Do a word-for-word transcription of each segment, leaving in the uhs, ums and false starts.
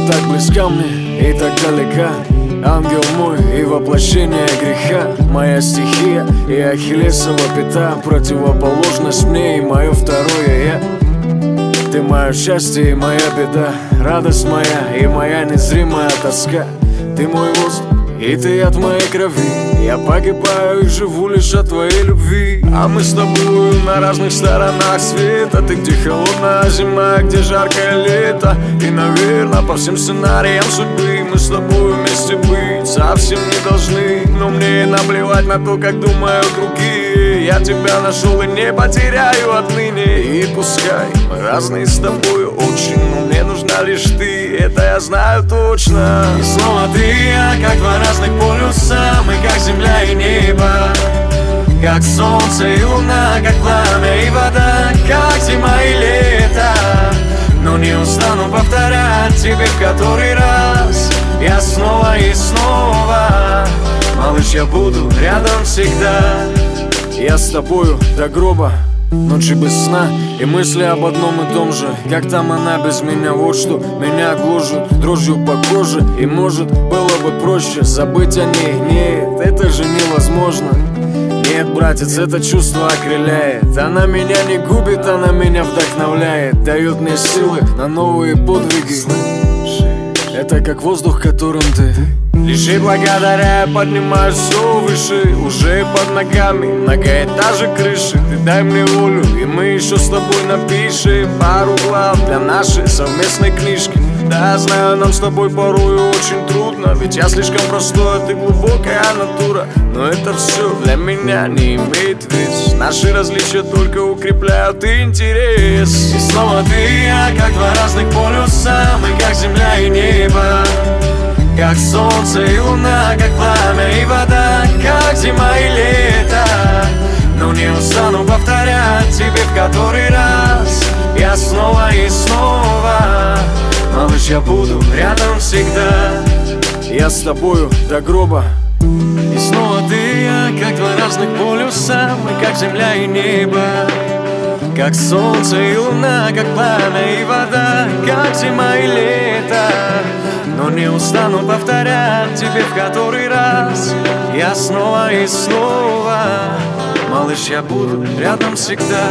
так близка мне и так далека. Ангел мой и воплощение греха, моя стихия и ахиллесова пята, противоположность мне и мое второе я. Ты мое счастье и моя беда, радость моя и моя незримая тоска. Ты мой воздух и ты от моей крови, я погибаю и живу лишь от твоей любви. А мы с тобой на разных сторонах света. Ты где холодная зима, где жаркое лето. И, наверное, по всем сценариям судьбы мы с тобой вместе быть совсем не должны. Но мне наплевать на то, как думают другие. Я тебя нашел и не потеряю отныне. И пускай мы разные с тобой очень, но мне нужна лишь ты, это я знаю точно. И снова ты и я, как два разных полюса. Мы как земля и небо, как солнце и луна, как пламя и вода, как зима и лето. Но не устану повторять тебе в который раз. Я снова и снова, малыш, я буду рядом всегда. Я с тобою до гроба, ночи без сна и мысли об одном и том же. Как там она без меня, вот что меня гложет дрожью по коже. И может было бы проще забыть о ней. Нет, это же невозможно. Нет, братец, это чувство окрыляет. Она меня не губит, она меня вдохновляет, дает мне силы на новые подвиги. Это как воздух, которым ты лишь и благодаря я поднимаюсь все выше. Уже под ногами многоэтажек крыши. Ты дай мне волю, и мы еще с тобой напишем пару глав для нашей совместной книжки. Да, знаю, нам с тобой порою очень трудно, ведь я слишком простой, а ты глубокая натура. Но это все для меня не имеет вес. Наши различия только укрепляют интерес. И снова ты и я, как два разных полюса. Мы как земля и небо, как солнце и луна, как пламя и вода, как зима и лето. Но не устану повторять тебе в который раз. Я снова и снова, малыш, я буду рядом всегда. Я с тобою до гроба. И снова ты и я, как два разных полюса. Мы как земля и небо, как солнце и луна, как пламя и вода, как зима и лето. Но не устану повторять тебе в который раз. Я снова и снова, малыш, я буду рядом всегда.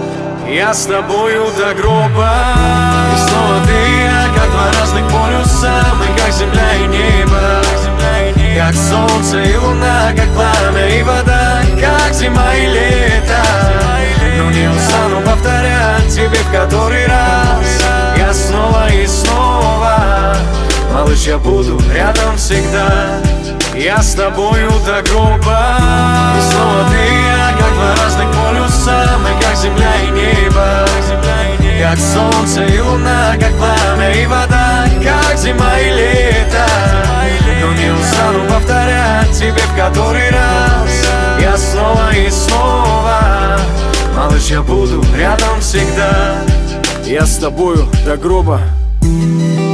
Я с тобою до гроба. И снова ты и я, как два разных полюса. Мы как земля и небо, как солнце и луна, как пламя и вода, как зима и лето. Но не устану повторять тебе в который раз. Я снова и снова, малыш, я буду рядом всегда. Я с тобою до гроба. И снова ты и я, как два разных полюса. Мы как земля и небо, как солнце и луна, как пламя и вода, как зима и лето. Но не устану повторять тебе в который раз. Я снова и снова, малыш, я буду рядом всегда. Я с тобою до гроба.